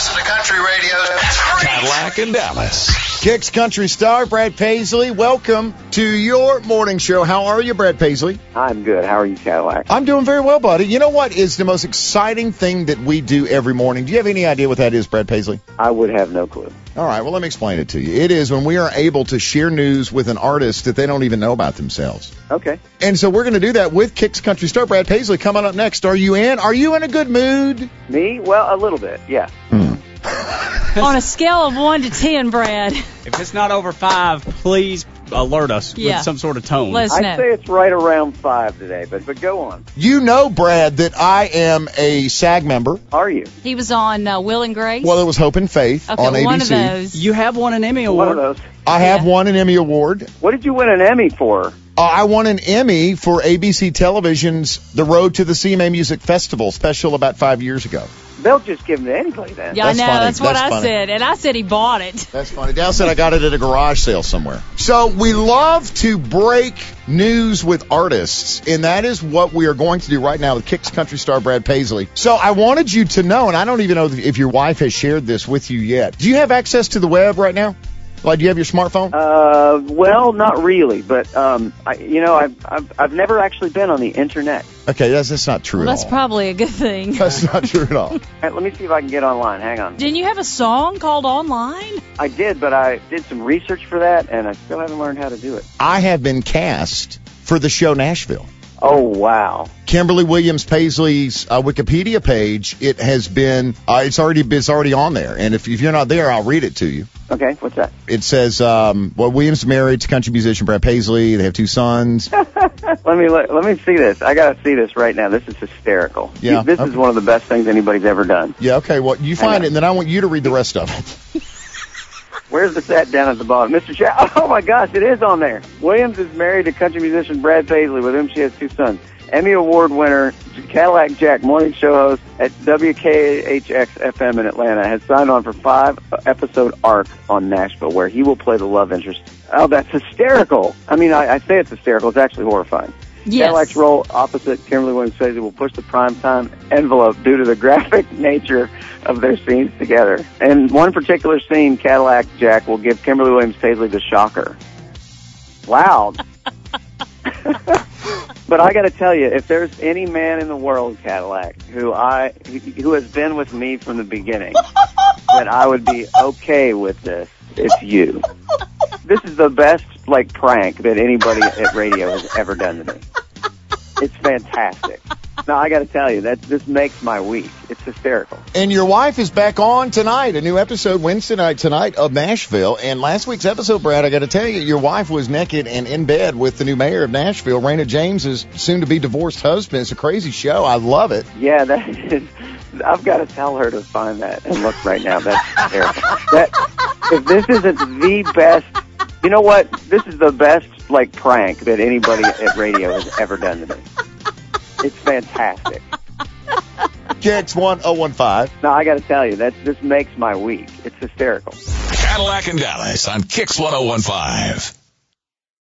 listen to country radio. That's great. Cadillac and Dallas. Kicks country star Brad Paisley, welcome to your morning show. How are you, Brad Paisley? I'm good. How are you, Cadillac? I'm doing very well, buddy. You know what is the most exciting thing that we do every morning? Do you have any idea what that is, Brad Paisley? I would have no clue. All right, well, let me explain it to you. It is when we are able to share news with an artist that they don't even know about themselves. Okay. And so we're going to do that with Kicks country star Brad Paisley coming up next. Are you in? Are you in a good mood? Me? Well, a little bit, yeah. On a scale of 1 to 10, Brad. If it's not over 5, please alert us with some sort of tone. Let us know. I'd say it's right around 5 today, but go on. You know, Brad, that I am a SAG member. Are you? He was on Will and Grace. Well, it was Hope and Faith okay, on ABC. one of those. You have won an Emmy Award. One of those. I have won an Emmy Award. What did you win an Emmy for? I won an Emmy for ABC Television's The Road to the CMA Music Festival special about 5 years ago. They'll just give them to anybody then. Yeah, That's I know. funny. That's what That's I funny. said. And I said he bought it. That's funny. Dal said I got it at a garage sale somewhere. So we love to break news with artists, and that is what we are going to do right now with Kicks country star Brad Paisley. So I wanted you to know, and I don't even know if your wife has shared this with you yet. Do you have access to the web right now? Like, do you have your smartphone? Well, not really, but I've never actually been on the internet. Okay, that's not true Well, at that's all. probably a good thing. That's not true at all. All right, let me see if I can get online. Hang on. Didn't you have a song called Online? I did, but I did some research for that, and I still haven't learned how to do it. I have been cast for the show Nashville. Oh, wow. Kimberly Williams Paisley's Wikipedia page, it has been, it's already on there. And if you're not there, I'll read it to you. Okay, what's that? It says, Williams is married to country musician Brad Paisley. They have 2 sons. Let me see this. I got to see this right now. This is hysterical. Yeah, This is one of the best things anybody's ever done. Yeah, okay, well, you find it, and then I want you to read the rest of it. Where's the set down at the bottom? Mr. Chow. Oh, my gosh, it is on there. Williams is married to country musician Brad Paisley, with whom she has 2 sons. Emmy Award winner, Cadillac Jack, morning show host at WKHX-FM in Atlanta, has signed on for 5-episode arc on Nashville, where he will play the love interest. Oh, that's hysterical. I mean, I say it's hysterical. It's actually horrifying. Yes. Cadillac's role opposite Kimberly Williams Paisley will push the primetime envelope due to the graphic nature of their scenes together. In one particular scene, Cadillac Jack will give Kimberly Williams Paisley the shocker. Wow. But I got to tell you, if there's any man in the world, Cadillac, who has been with me from the beginning, that I would be okay with this, it's you. This is the best prank that anybody at radio has ever done to me. It's fantastic. Now, I got to tell you, this makes my week. It's hysterical. And your wife is back on tonight, a new episode Wednesday night tonight of Nashville. And last week's episode, Brad, I got to tell you, your wife was naked and in bed with the new mayor of Nashville, Raina James's soon-to-be divorced husband. It's a crazy show. I love it. Yeah, that is. I've got to tell her to find that and look right now. That's hysterical. If this isn't the best, you know what? This is the best prank that anybody at radio has ever done to me. It's fantastic. Kicks 1015. No, I got to tell you, this makes my week. It's hysterical. Cadillac and Dallas on Kicks 1015.